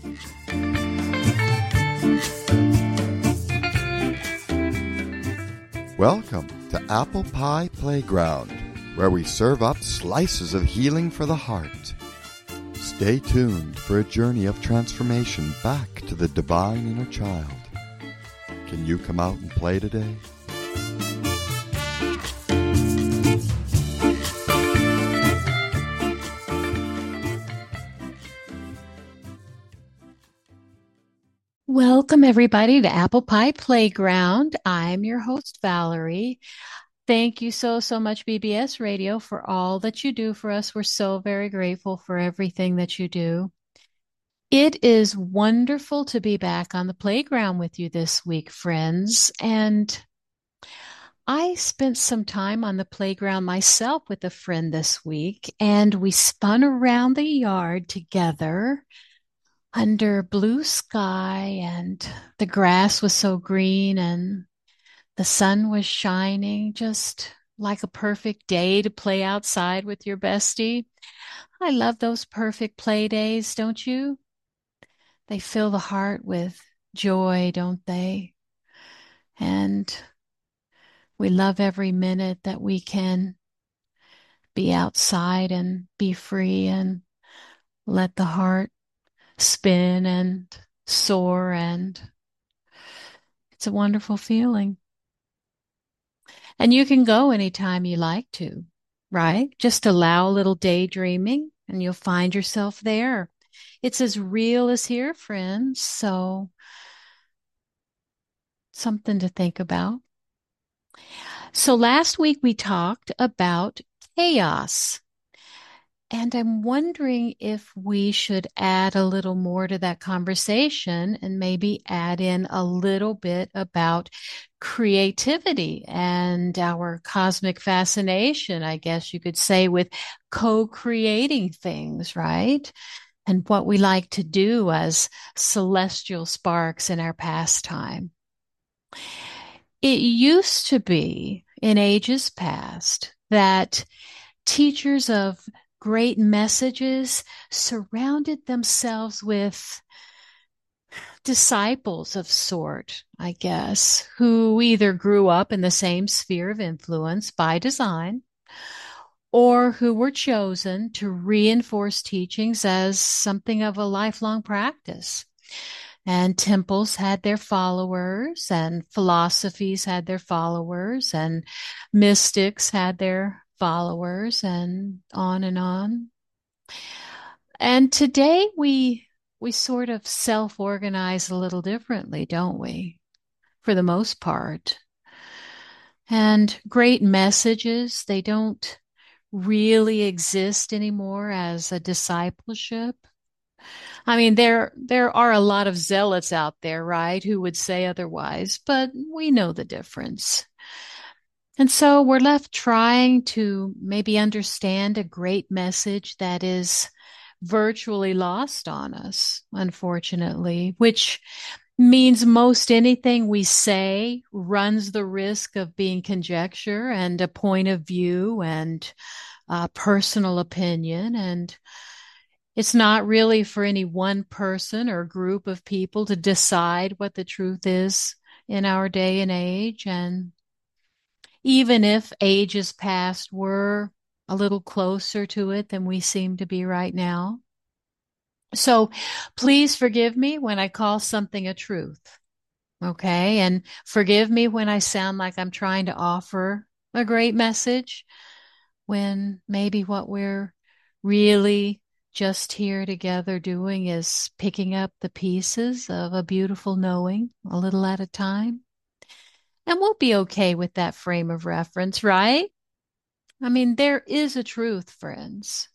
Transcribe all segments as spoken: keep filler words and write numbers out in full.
Welcome to Apple Pie Playground, where we serve up slices of healing for the heart. Stay tuned for a journey of transformation back to the divine inner child. Can you come out and play today? Welcome, everybody, to Apple Pie Playground. I'm your host, Valerie. Thank you so, so much, B B S Radio, for all that you do for us. We're so very grateful for everything that you do. It is wonderful to be back on the playground with you this week, friends. And I spent some time on the playground myself with a friend this week, and we spun around the yard together under blue sky, and the grass was so green and the sun was shining, just like a perfect day to play outside with your bestie. I love those perfect play days, don't you? They fill the heart with joy, don't they? And we love every minute that we can be outside and be free and let the heart spin and soar, and it's a wonderful feeling. And you can go anytime you like to, right? Just allow a little daydreaming and you'll find yourself there. It's as real as here, friends. So something to think about. So last week we talked about chaos. And I'm wondering if we should add a little more to that conversation and maybe add in a little bit about creativity and our cosmic fascination, I guess you could say, with co-creating things, right? And what we like to do as celestial sparks in our pastime. It used to be in ages past that teachers of great messages surrounded themselves with disciples of sort, I guess, who either grew up in the same sphere of influence by design or who were chosen to reinforce teachings as something of a lifelong practice. And temples had their followers, and philosophies had their followers, and mystics had their followers, and on and on. And today we we sort of self-organize a little differently, don't we? For the most part. And great messages, they don't really exist anymore as a discipleship. I mean, there there are a lot of zealots out there, right, who would say otherwise, but we know the difference. And so we're left trying to maybe understand a great message that is virtually lost on us, unfortunately, which means most anything we say runs the risk of being conjecture and a point of view and uh, personal opinion. And it's not really for any one person or group of people to decide what the truth is in our day and age. And even if ages past were a little closer to it than we seem to be right now. So please forgive me when I call something a truth. Okay. And forgive me when I sound like I'm trying to offer a great message, when maybe what we're really just here together doing is picking up the pieces of a beautiful knowing a little at a time. And we'll be okay with that frame of reference, right? I mean, there is a truth, friends.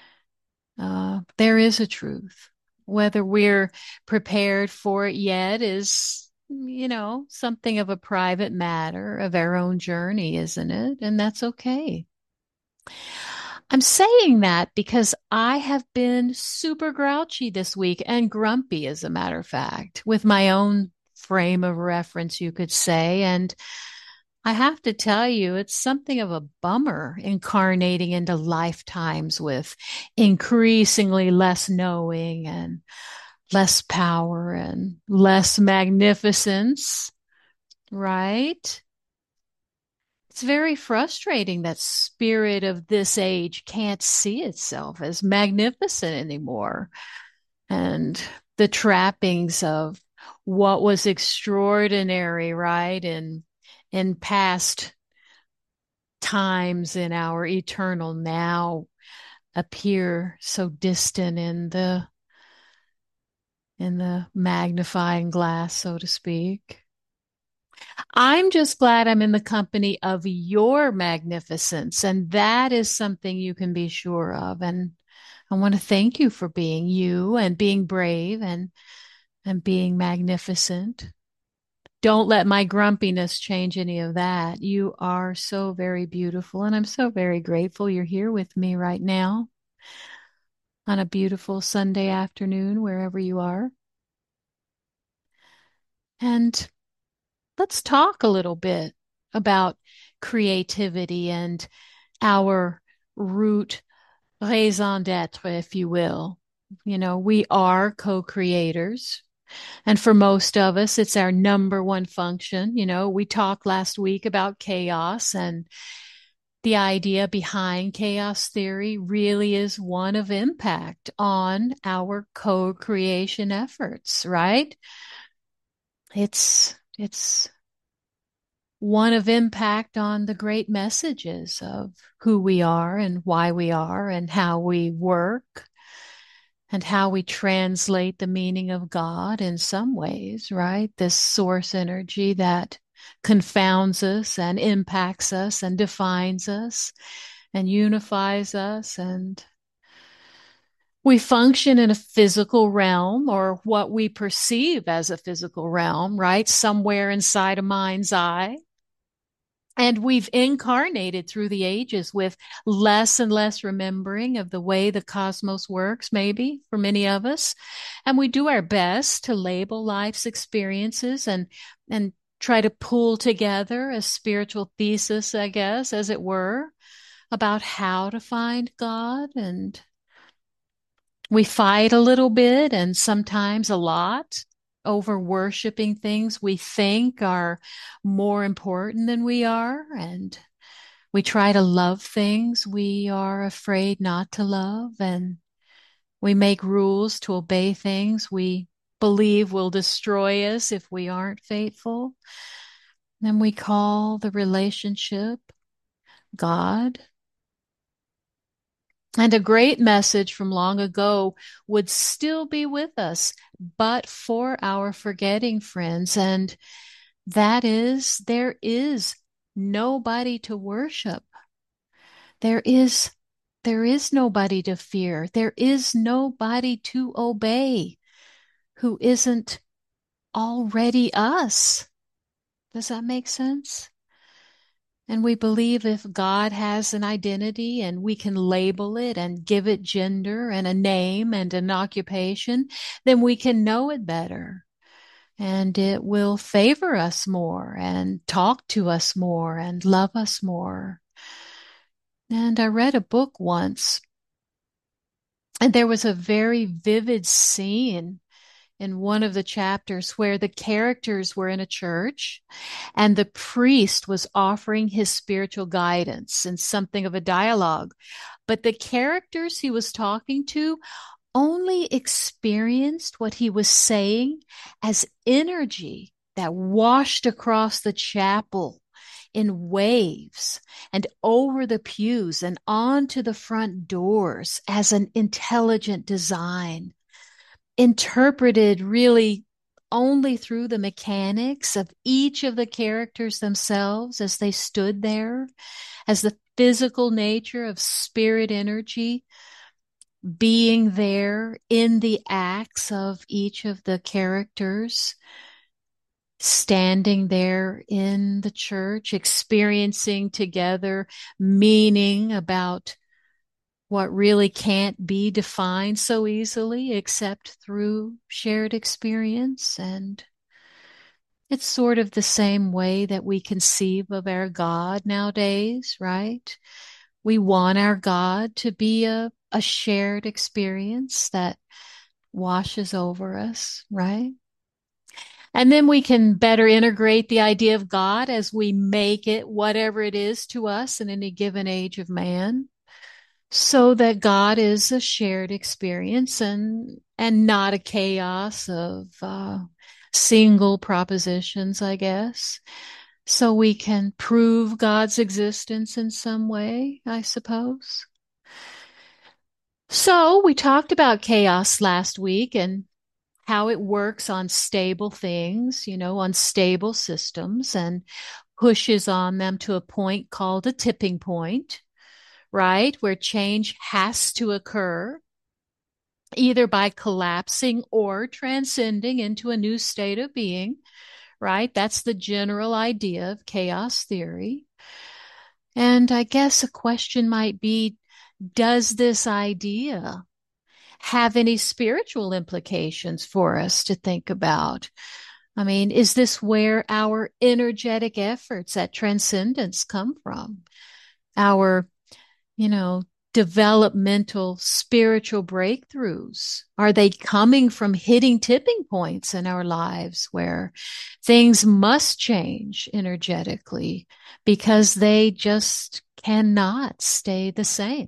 Uh, there is a truth. Whether we're prepared for it yet is, you know, something of a private matter of our own journey, isn't it? And that's okay. I'm saying that because I have been super grouchy this week, and grumpy, as a matter of fact, with my own frame of reference, you could say. And I have to tell you, it's something of a bummer incarnating into lifetimes with increasingly less knowing and less power and less magnificence, right? It's very frustrating that spirit of this age can't see itself as magnificent anymore. And the trappings of what was extraordinary, right? In, in past times in our eternal now appear so distant in the in the magnifying glass, so to speak. I'm just glad I'm in the company of your magnificence, and that is something you can be sure of. And I want to thank you for being you and being brave and and being magnificent. Don't let my grumpiness change any of that. You are so very beautiful, and I'm so very grateful you're here with me right now on a beautiful Sunday afternoon, wherever you are. And let's talk a little bit about creativity and our root raison d'etre, if you will. You know, we are co-creators. And for most of us, it's our number one function. You know, we talked last week about chaos, and the idea behind chaos theory really is one of impact on our co-creation efforts, right? It's, it's one of impact on the great messages of who we are and why we are and how we work and how we translate the meaning of God in some ways, right? This source energy that confounds us and impacts us and defines us and unifies us. And we function in a physical realm, or what we perceive as a physical realm, right? Somewhere inside a mind's eye. And we've incarnated through the ages with less and less remembering of the way the cosmos works, maybe for many of us. And we do our best to label life's experiences and, and try to pull together a spiritual thesis, I guess, as it were, about how to find God. And we fight a little bit and sometimes a lot over worshiping things we think are more important than we are. And we try to love things we are afraid not to love. And we make rules to obey things we believe will destroy us if we aren't faithful. And we call the relationship God. And a great message from long ago would still be with us, but for our forgetting, friends. And that is, there is nobody to worship. There is, there is nobody to fear. There is nobody to obey who isn't already us. Does that make sense? And we believe if God has an identity and we can label it and give it gender and a name and an occupation, then we can know it better. And it will favor us more and talk to us more and love us more. And I read a book once, and there was a very vivid scene in one of the chapters where the characters were in a church and the priest was offering his spiritual guidance in something of a dialogue. But the characters he was talking to only experienced what he was saying as energy that washed across the chapel in waves and over the pews and onto the front doors as an intelligent design, interpreted really only through the mechanics of each of the characters themselves as they stood there, as the physical nature of spirit energy being there in the acts of each of the characters, standing there in the church, experiencing together meaning about what really can't be defined so easily except through shared experience. And it's sort of the same way that we conceive of our God nowadays, right? We want our God to be a, a shared experience that washes over us, right? And then we can better integrate the idea of God as we make it whatever it is to us in any given age of man, so that God is a shared experience and and not a chaos of uh, single propositions, I guess. So we can prove God's existence in some way, I suppose. So we talked about chaos last week and how it works on stable things, you know, on stable systems, and pushes on them to a point called a tipping point, right? Where change has to occur either by collapsing or transcending into a new state of being, right? That's the general idea of chaos theory. And I guess a question might be, does this idea have any spiritual implications for us to think about? I mean, is this where our energetic efforts at transcendence come from? Our, you know, developmental spiritual breakthroughs? Are they coming from hitting tipping points in our lives where things must change energetically because they just cannot stay the same?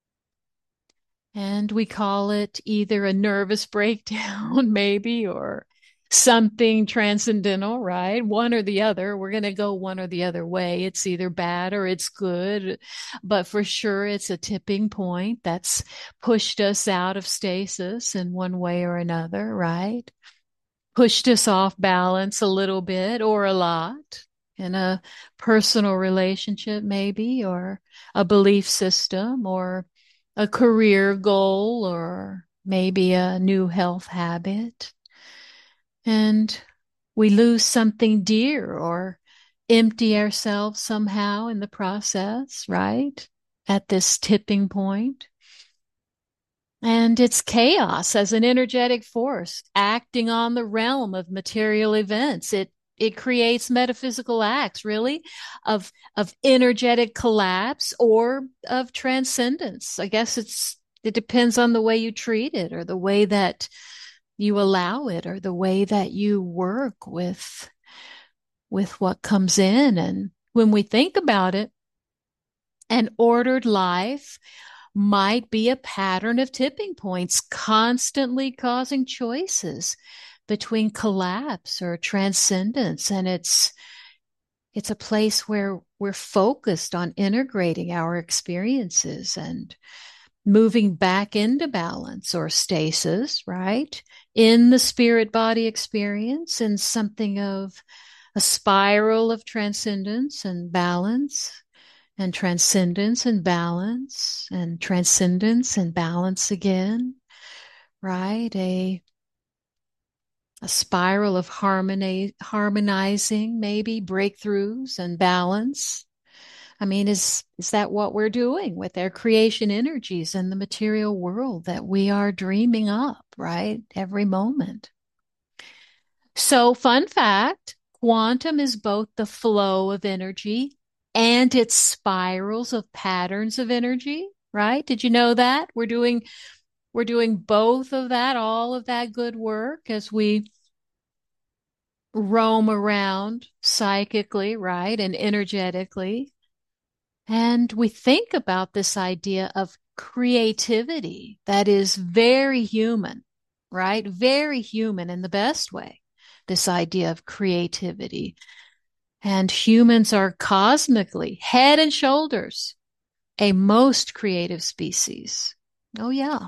And we call it either a nervous breakdown, maybe, or something transcendental, right? One or the other. We're going to go one or the other way. It's either bad or it's good, but for sure it's a tipping point that's pushed us out of stasis in one way or another, right? Pushed us off balance a little bit or a lot in a personal relationship, maybe, or a belief system, or a career goal, or maybe a new health habit. And we lose something dear or empty ourselves somehow in the process, right? At this tipping point. And it's chaos as an energetic force acting on the realm of material events. It it creates metaphysical acts, really, of of energetic collapse or of transcendence. I guess it's it depends on the way you treat it, or the way that you allow it, or the way that you work with with what comes in. And when we think about it, an ordered life might be a pattern of tipping points, constantly causing choices between collapse or transcendence. And it's it's a place where we're focused on integrating our experiences and moving back into balance or stasis, right? In the spirit body experience, and something of a spiral of transcendence and balance, and transcendence and balance, and transcendence and balance again, right? A a spiral of harmony, harmonizing, maybe breakthroughs and balance. I mean, is is that what we're doing with our creation energies in the material world that we are dreaming up, right? Every moment. So, fun fact, quantum is both the flow of energy and its spirals of patterns of energy, right? Did you know that? We're doing we're doing both of that, all of that good work as we roam around psychically, right? And energetically. And we think about this idea of creativity that is very human, right? Very human in the best way. This idea of creativity. And humans are cosmically, head and shoulders, a most creative species. Oh, yeah.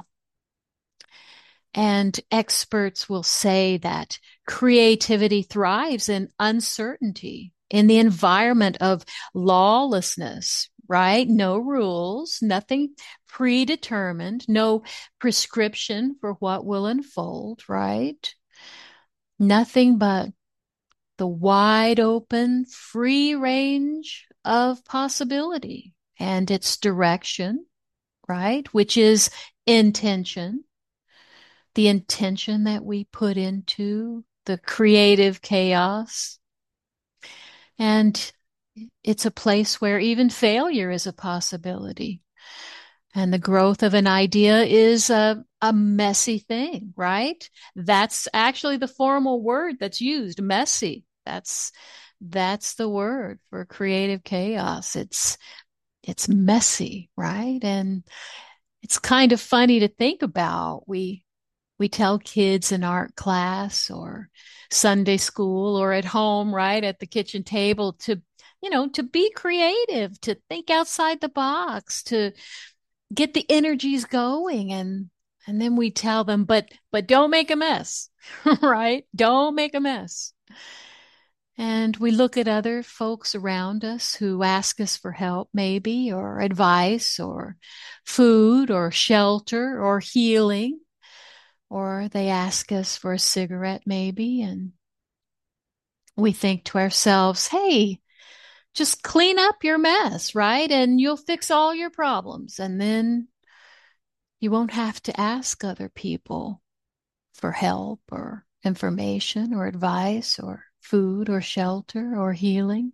And experts will say that creativity thrives in uncertainty, in the environment of lawlessness, right? No rules, nothing predetermined, no prescription for what will unfold, right? Nothing but the wide open, free range of possibility and its direction, right? Which is intention, the intention that we put into the creative chaos. And it's a place where even failure is a possibility. And the growth of an idea is a, a messy thing, right? That's actually the formal word that's used, messy. That's that's the word for creative chaos. It's it's messy, right? And it's kind of funny to think about. We we tell kids in art class or Sunday school or at home, right, at the kitchen table to, you know, to be creative, to think outside the box, to get the energies going. And and then we tell them, but but don't make a mess, right? Don't make a mess. And we look at other folks around us who ask us for help, maybe, or advice, or food, or shelter, or healing, or they ask us for a cigarette, maybe, and we think to ourselves, hey, just clean up your mess, right? And you'll fix all your problems. And then you won't have to ask other people for help or information or advice or food or shelter or healing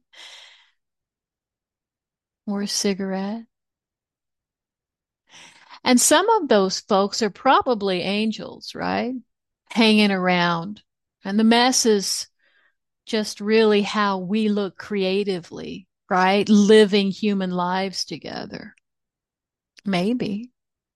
or a cigarette. And some of those folks are probably angels, right? Hanging around. And the mess is just really how we look creatively, right? Living human lives together. Maybe.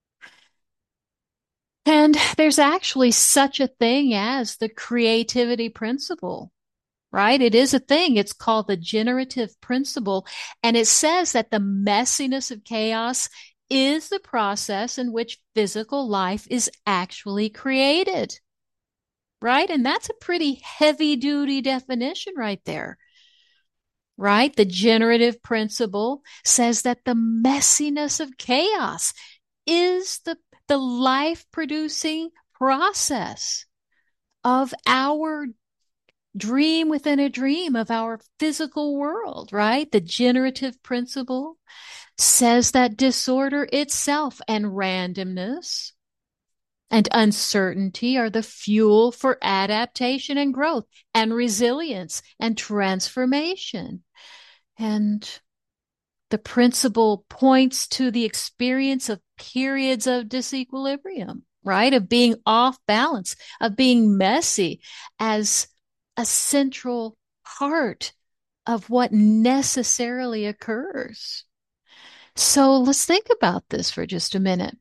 And there's actually such a thing as the creativity principle, right? It is a thing. It's called the generative principle. And it says that the messiness of chaos is the process in which physical life is actually created, right? And that's a pretty heavy duty definition right there, right? The generative principle says that the messiness of chaos is the, the life producing process of our dream within a dream of our physical world, right? The generative principle says that disorder itself and randomness and uncertainty are the fuel for adaptation and growth and resilience and transformation. And the principle points to the experience of periods of disequilibrium, right? Of being off balance, of being messy as a central part of what necessarily occurs. So let's think about this for just a minute.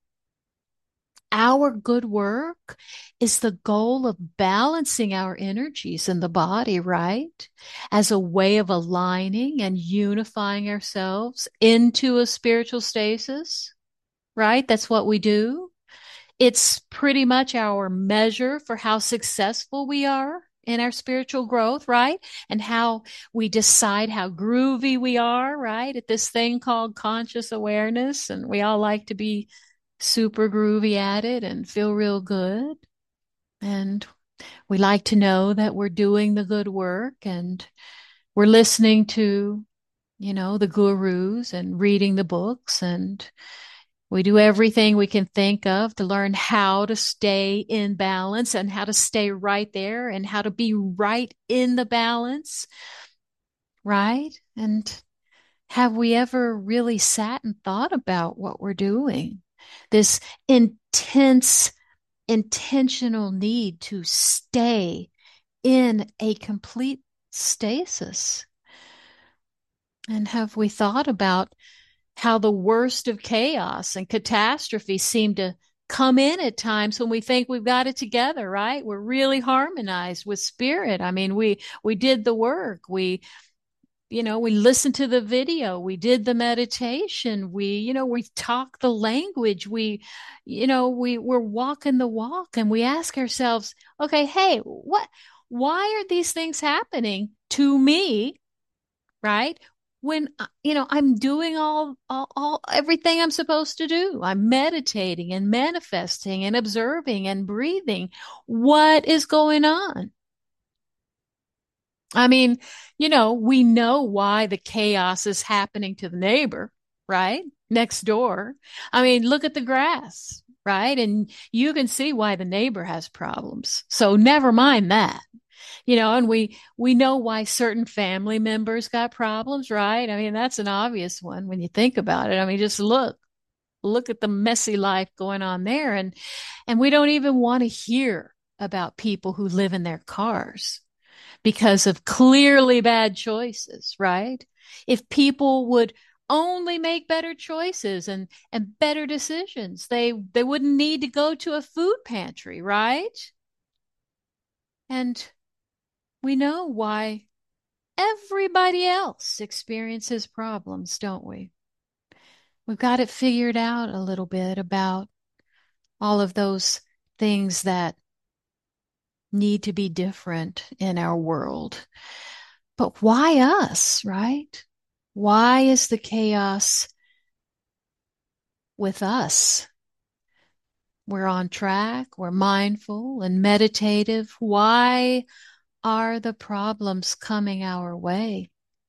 Our good work is the goal of balancing our energies in the body, right? As a way of aligning and unifying ourselves into a spiritual stasis, right? That's what we do. It's pretty much our measure for how successful we are in our spiritual growth, right? And how we decide how groovy we are, right? At this thing called conscious awareness. And we all like to be super groovy at it and feel real good. And we like to know that we're doing the good work and we're listening to, you know, the gurus and reading the books, and we do everything we can think of to learn how to stay in balance and how to stay right there and how to be right in the balance, right? And have we ever really sat and thought about what we're doing? This intense, intentional need to stay in a complete stasis. And have we thought about how the worst of chaos and catastrophe seem to come in at times when we think we've got it together, right? We're really harmonized with spirit. I mean, we we did the work. We you know, we listened to the video, we did the meditation, we, you know, we talk the language, we, you know, we, we're walking the walk, and we ask ourselves, okay, hey, what, why are these things happening to me, right? When, you know, I'm doing all, all, all, everything I'm supposed to do. I'm meditating and manifesting and observing and breathing. What is going on? I mean, you know, we know why the chaos is happening to the neighbor, right? Next door. I mean, look at the grass, right? And you can see why the neighbor has problems. So never mind that. You know, and we we know why certain family members got problems, right? I mean, that's an obvious one when you think about it. I mean, just look. look at the messy life going on there. And, and we don't even want to hear about people who live in their cars because of clearly bad choices, right? If people would only make better choices and, and better decisions, they, they wouldn't need to go to a food pantry, right? And we know why everybody else experiences problems, don't we? We've got it figured out a little bit about all of those things that need to be different in our world. But why us, right? Why is the chaos with us? We're on track, we're mindful and meditative. Why are the problems coming our way?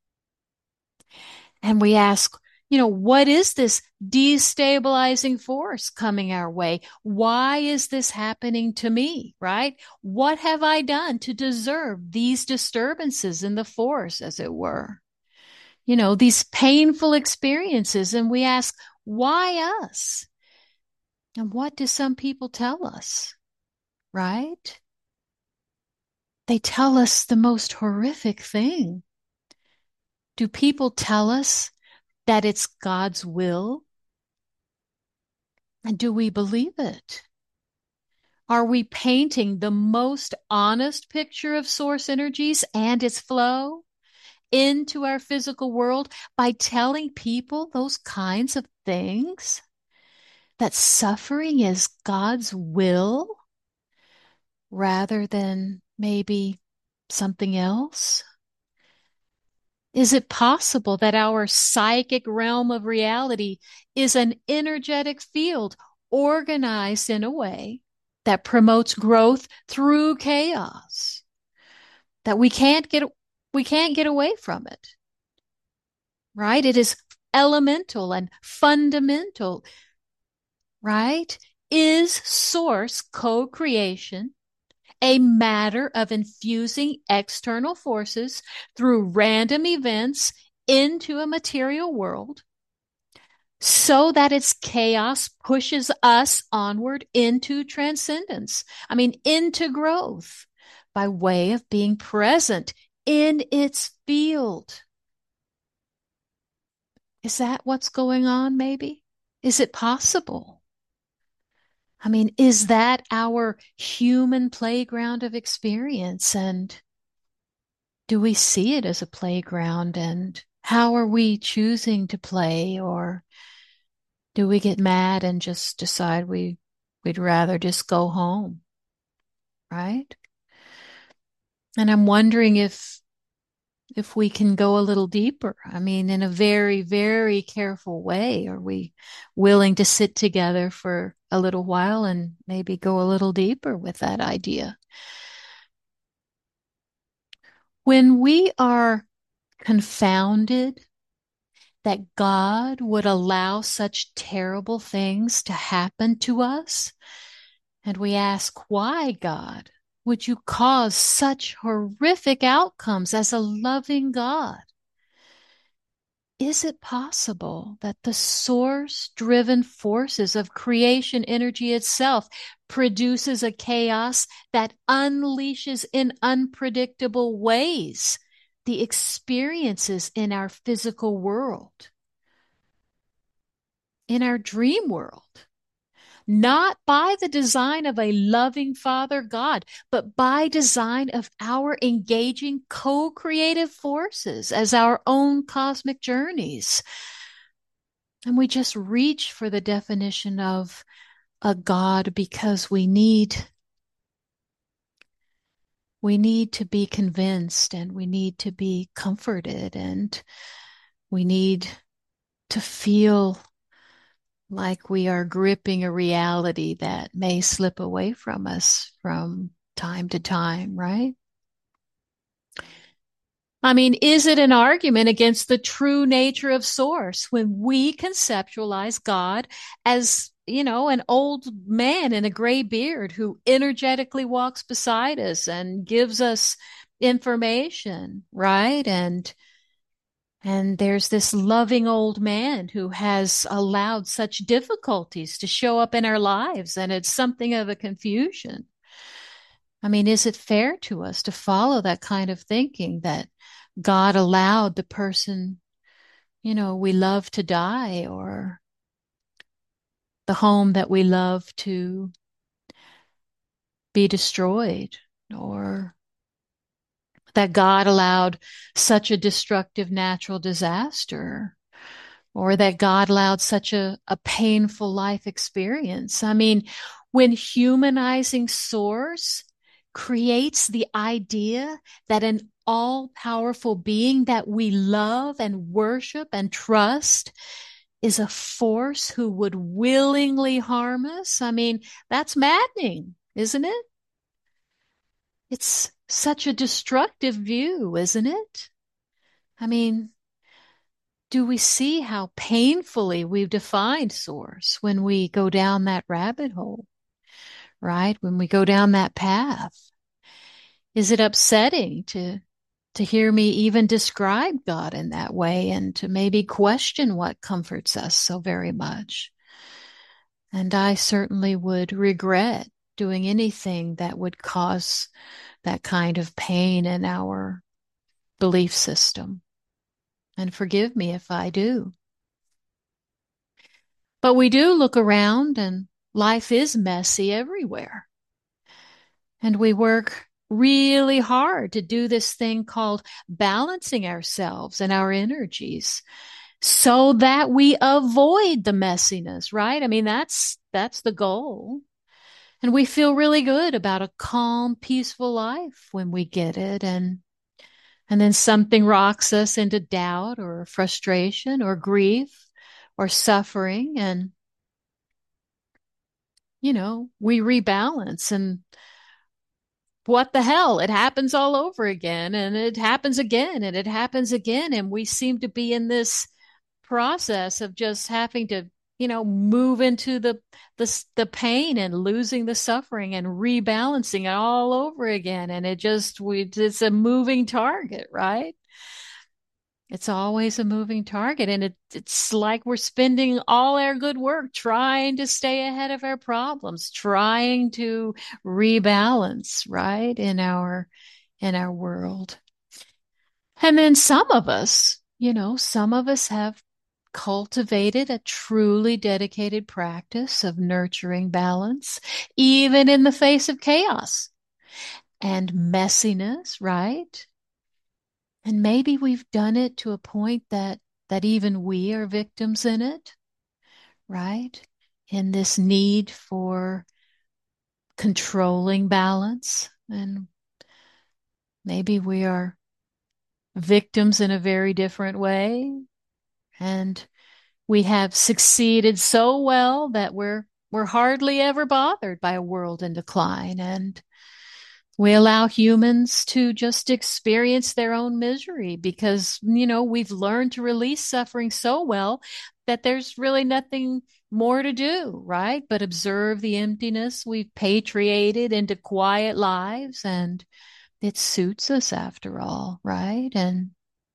And we ask, you know, what is this destabilizing force coming our way? Why is this happening to me, right? What have I done to deserve these disturbances in the force, as it were? You know, these painful experiences. And we ask, why us? And what do some people tell us, right? They tell us the most horrific thing. Do people tell us that it's God's will? And do we believe it? Are we painting the most honest picture of source energies and its flow into our physical world by telling people those kinds of things? That suffering is God's will rather than maybe something else? Is it possible that our psychic realm of reality is an energetic field organized in a way that promotes growth through chaos? That we can't get we can't get away from it. Right? It is elemental and fundamental. Right? Is source co-creation a matter of infusing external forces through random events into a material world so that its chaos pushes us onward into transcendence? I mean, into growth by way of being present in its field. Is that what's going on, maybe? Is it possible? I mean, is that our human playground of experience? And do we see it as a playground? And how are we choosing to play? Or do we get mad and just decide we, we'd rather just go home? Right? And I'm wondering if if we can go a little deeper. I mean, in a very, very careful way. Are we willing to sit together for a little while and maybe go a little deeper with that idea? When we are confounded that God would allow such terrible things to happen to us, and we ask, why, God, would you cause such horrific outcomes as a loving God? Is it possible that the source-driven forces of creation energy itself produces a chaos that unleashes in unpredictable ways the experiences in our physical world, in our dream world? Not by the design of a loving Father God, but by design of our engaging co-creative forces as our own cosmic journeys. And we just reach for the definition of a God because we need, we need to be convinced, and we need to be comforted, and we need to feel like we are gripping a reality that may slip away from us from time to time, right? I mean, is it an argument against the true nature of source when we conceptualize God as, you know, an old man in a gray beard who energetically walks beside us and gives us information, right? And And there's this loving old man who has allowed such difficulties to show up in our lives, and it's something of a confusion. I mean, is it fair to us to follow that kind of thinking that God allowed the person, you know, we love to die, or the home that we love to be destroyed, or that God allowed such a destructive natural disaster, or that God allowed such a, a painful life experience? I mean, when humanizing source creates the idea that an all powerful being that we love and worship and trust is a force who would willingly harm us, I mean, that's maddening, isn't it? It's such a destructive view, isn't it? I mean, do we see how painfully we've defined source when we go down that rabbit hole, right? When we go down that path? Is it upsetting to to hear me even describe God in that way, and to maybe question what comforts us so very much? And I certainly would regret doing anything that would cause that kind of pain in our belief system. And forgive me if I do. But we do look around, and life is messy everywhere. And we work really hard to do this thing called balancing ourselves and our energies so that we avoid the messiness, right? I mean, that's that's the goal. And we feel really good about a calm, peaceful life when we get it. And and then something rocks us into doubt or frustration or grief or suffering. And, you know, we rebalance, and what the hell? It happens all over again, and it happens again, and it happens again. And we seem to be in this process of just having to, you know, move into the, the, the pain and losing the suffering and rebalancing it all over again. And it just, we, it's a moving target, right? It's always a moving target. And it, it's like we're spending all our good work trying to stay ahead of our problems, trying to rebalance, right, in our, in our world. And then some of us, you know, some of us have cultivated a truly dedicated practice of nurturing balance, even in the face of chaos and messiness, right? And maybe we've done it to a point that that even we are victims in it, right? In this need for controlling balance. And maybe we are victims in a very different way. And we have succeeded so well that we're we're hardly ever bothered by a world in decline. And we allow humans to just experience their own misery because, you know, we've learned to release suffering so well that there's really nothing more to do, right? But observe the emptiness we've patriated into quiet lives, and it suits us after all, right? And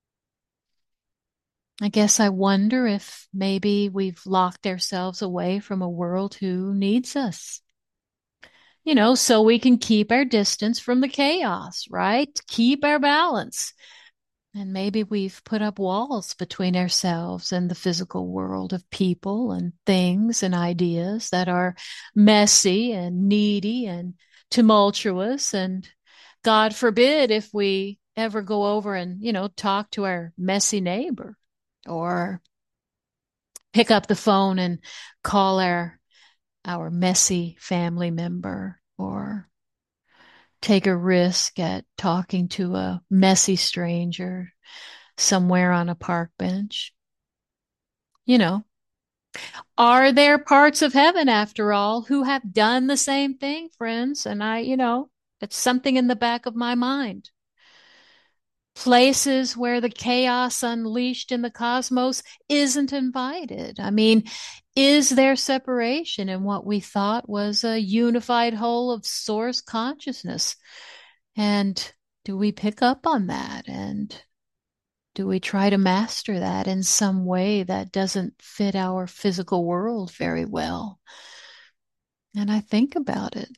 I guess I wonder if maybe we've locked ourselves away from a world who needs us, you know, so we can keep our distance from the chaos, right? Keep our balance. And maybe we've put up walls between ourselves and the physical world of people and things and ideas that are messy and needy and tumultuous. And God forbid if we ever go over and, you know, talk to our messy neighbor, or pick up the phone and call our our messy family member, or take a risk at talking to a messy stranger somewhere on a park bench. You know, are there parts of heaven, after all, who have done the same thing, friends? And I, you know, it's something in the back of my mind. Places where the chaos unleashed in the cosmos isn't invited. I mean, is there separation in what we thought was a unified whole of source consciousness? And do we pick up on that? And Do we try to master that in some way that doesn't fit our physical world very well? And I think about it.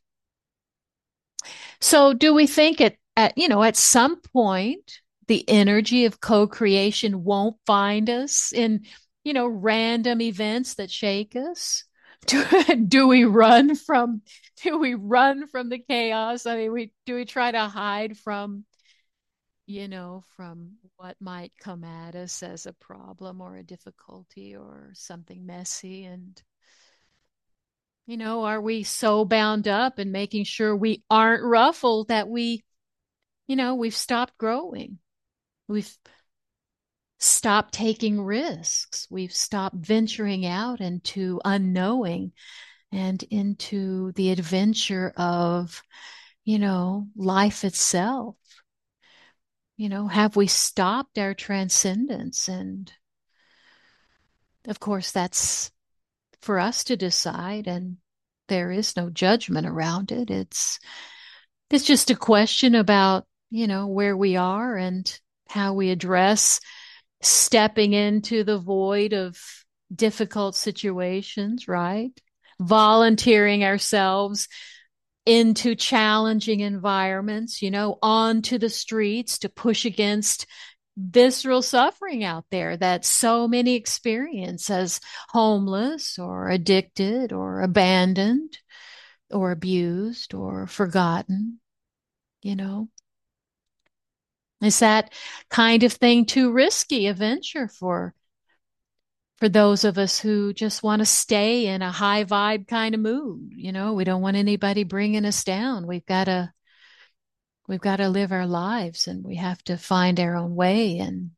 So do we think at, at you know, at some point the energy of co-creation won't find us in, you know, random events that shake us? Do, do we run from do we run from the chaos? I mean, we do we try to hide from, you know, from what might come at us as a problem or a difficulty or something messy? And, you know, are we so bound up in making sure we aren't ruffled that we, you know, we've stopped growing? We've stopped taking risks. We've stopped venturing out into unknowing and into the adventure of, you know, life itself. You know, have we stopped our transcendence? And of course, that's for us to decide, and there is no judgment around it. It's it's just a question about, you know, where we are and how we address stepping into the void of difficult situations, right? Volunteering ourselves into challenging environments, you know, onto the streets to push against visceral suffering out there that so many experience as homeless or addicted or abandoned or abused or forgotten, you know. Is that kind of thing too risky a venture for for those of us who just want to stay in a high vibe kind of mood? You know, we don't want anybody bringing us down. We've got to we've got to live our lives, and we have to find our own way. And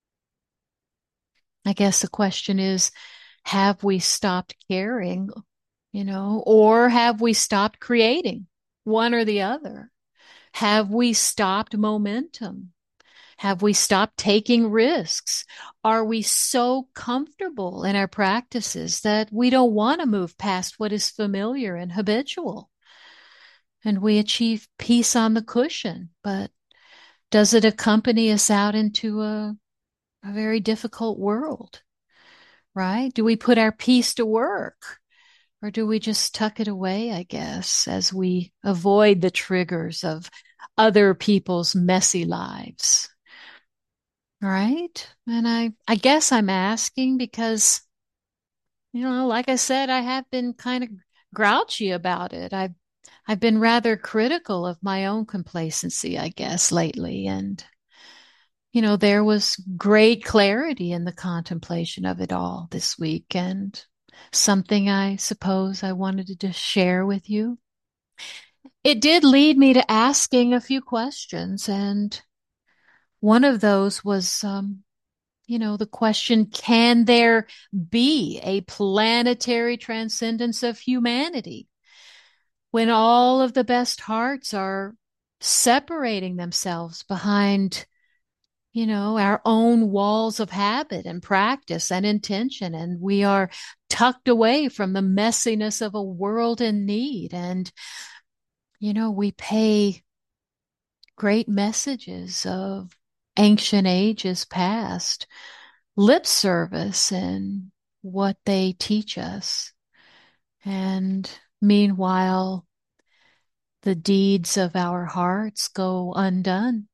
I guess the question is, have we stopped caring, you know, or have we stopped creating? One or the other. Have we stopped momentum? Have we stopped taking risks? Are we so comfortable in our practices that we don't want to move past what is familiar and habitual? And we achieve peace on the cushion, but does it accompany us out into a, a very difficult world, right? Do we put our peace to work? Or do we just tuck it away, I guess, as we avoid the triggers of other people's messy lives? Right? And I, I guess I'm asking because, you know, like I said, I have been kind of grouchy about it. I've, I've been rather critical of my own complacency, I guess, lately. And, you know, there was great clarity in the contemplation of it all this week, and something I suppose I wanted to just share with you. It did lead me to asking a few questions, and one of those was, um, you know, the question, can there be a planetary transcendence of humanity when all of the best hearts are separating themselves behind, you know, our own walls of habit and practice and intention, and we are tucked away from the messiness of a world in need? And, you know, we pay great messages of ancient ages past lip service in what they teach us. And meanwhile, the deeds of our hearts go undone.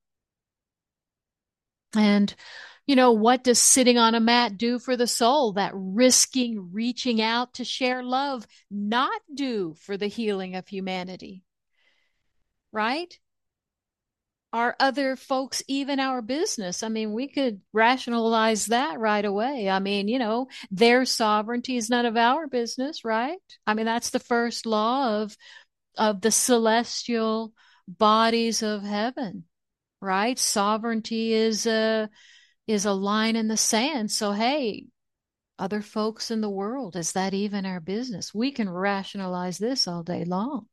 And, you know, what does sitting on a mat do for the soul? That risking reaching out to share love not do for the healing of humanity, right? Are other folks even our business? I mean, we could rationalize that right away. I mean, you know, their sovereignty is none of our business, right? I mean, that's the first law of of the celestial bodies of heaven, right? Sovereignty is a is a line in the sand. So, hey, other folks in the world, is that even our business? We can rationalize this all day long.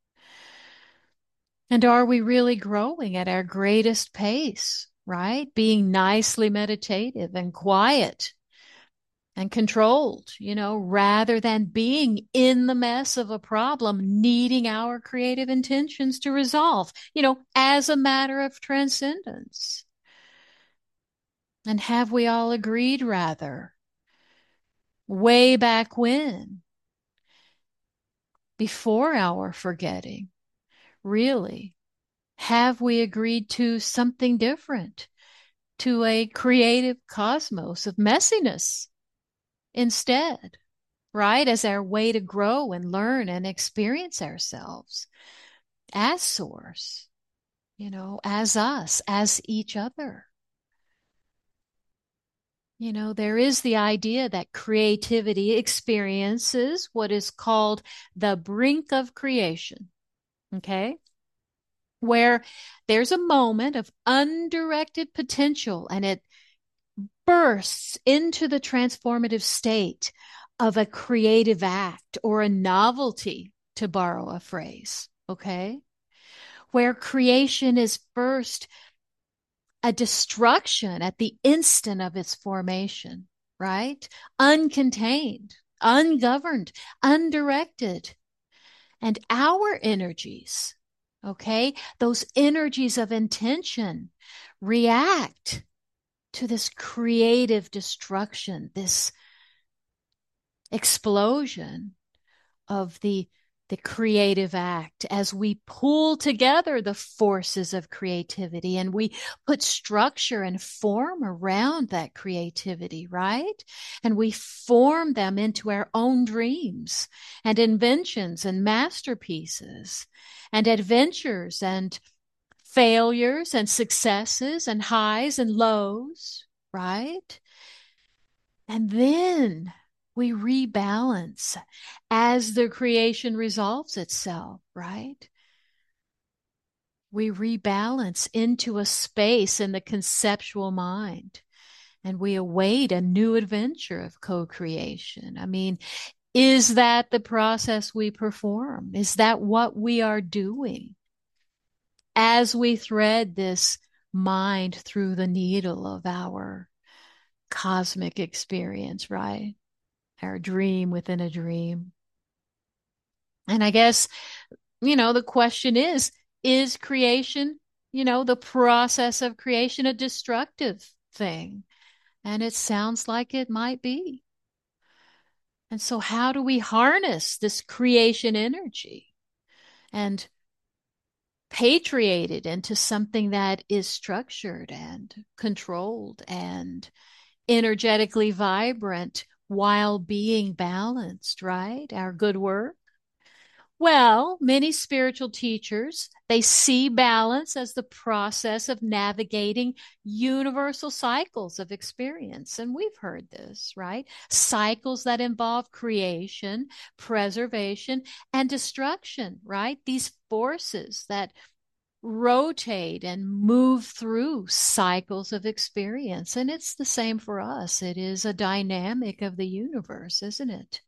And are we really growing at our greatest pace, right? Being nicely meditative and quiet and controlled, you know, rather than being in the mess of a problem, needing our creative intentions to resolve, you know, as a matter of transcendence. And have we all agreed, rather, way back when, before our forgetting, really, have we agreed to something different, to a creative cosmos of messiness instead, right? As our way to grow and learn and experience ourselves as source, you know, as us, as each other. You know, there is the idea that creativity experiences what is called the brink of creation, okay? Where there's a moment of undirected potential and it bursts into the transformative state of a creative act or a novelty, to borrow a phrase, okay? Where creation is first a destruction at the instant of its formation, right? Uncontained, ungoverned, undirected. And our energies, okay, those energies of intention react to this creative destruction, this explosion of the the creative act as we pull together the forces of creativity and we put structure and form around that creativity, right? And we form them into our own dreams and inventions and masterpieces and adventures and failures and successes and highs and lows, right? And then we rebalance as the creation resolves itself, right? We rebalance into a space in the conceptual mind and we await a new adventure of co-creation. I mean, is that the process we perform? Is that what we are doing as we thread this mind through the needle of our cosmic experience, right? Our dream within a dream. And I guess, you know, the question is, is creation, you know, the process of creation a destructive thing? And it sounds like it might be. And so how do we harness this creation energy and patriate it into something that is structured and controlled and energetically vibrant while being balanced, right? Our good work. Well, many spiritual teachers, they see balance as the process of navigating universal cycles of experience. And we've heard this, right? Cycles that involve creation, preservation, and destruction, right? These forces that rotate and move through cycles of experience. And it's the same for us. It is a dynamic of the universe, isn't it?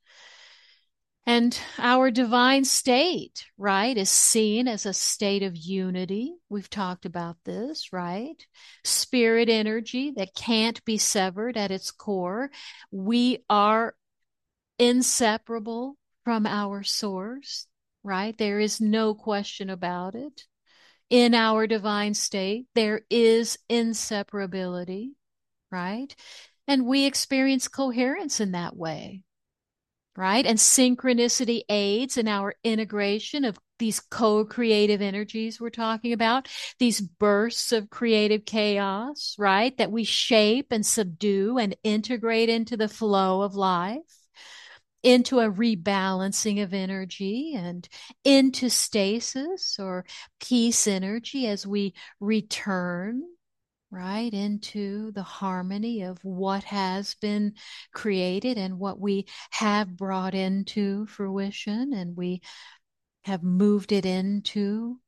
And our divine state, right, is seen as a state of unity. We've talked about this, right? Spirit energy that can't be severed at its core. We are inseparable from our source, right? There is no question about it. In our divine state, there is inseparability, right? And we experience coherence in that way, right? And synchronicity aids in our integration of these co-creative energies we're talking about, these bursts of creative chaos, right? That we shape and subdue and integrate into the flow of life, into a rebalancing of energy and into stasis or peace energy as we return, right, into the harmony of what has been created and what we have brought into fruition, and we have moved it into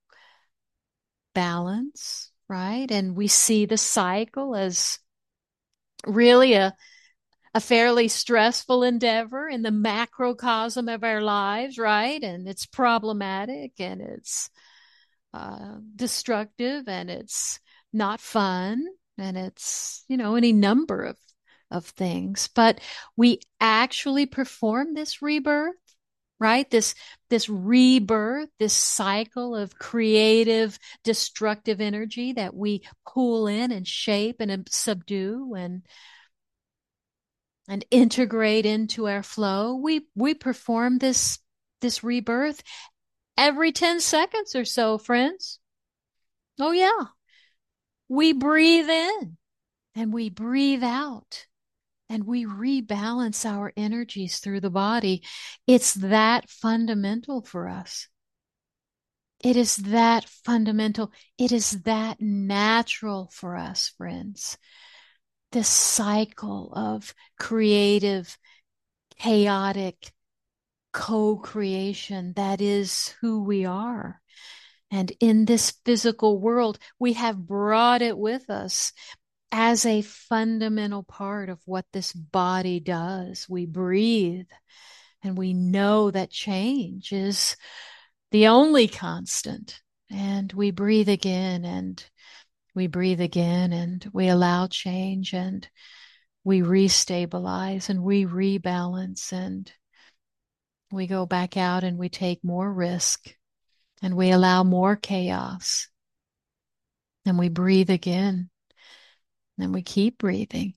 balance, right? And we see the cycle as really a a fairly stressful endeavor in the macrocosm of our lives, right? And it's problematic and it's uh, destructive and it's not fun and it's, you know, any number of, of things. But we actually perform this rebirth right? This, this rebirth, this cycle of creative, destructive energy that we pull in and shape and subdue and, and integrate into our flow. We, we perform this, this rebirth every ten seconds or so, friends. Oh yeah. We breathe in and we breathe out. And we rebalance our energies through the body. It's that fundamental for us. It is that fundamental. It is that natural for us, friends. This cycle of creative, chaotic co-creation that is who we are. And in this physical world, we have brought it with us as a fundamental part of what this body does. We breathe, and we know that change is the only constant. And we breathe again, and we breathe again, and we allow change, and we restabilize, and we rebalance, and we go back out and we take more risk, and we allow more chaos, and we breathe again. And we keep breathing.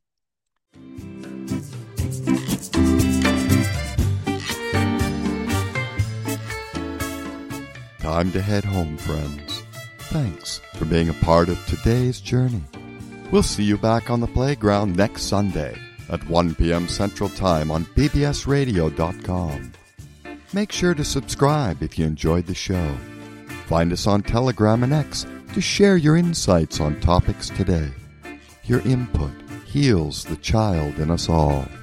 Time to head home, friends. Thanks for being a part of today's journey. We'll see you back on the playground next Sunday at one p.m. Central Time on b b s radio dot com. Make sure to subscribe if you enjoyed the show. Find us on Telegram and X to share your insights on topics today. Your input heals the child in us all.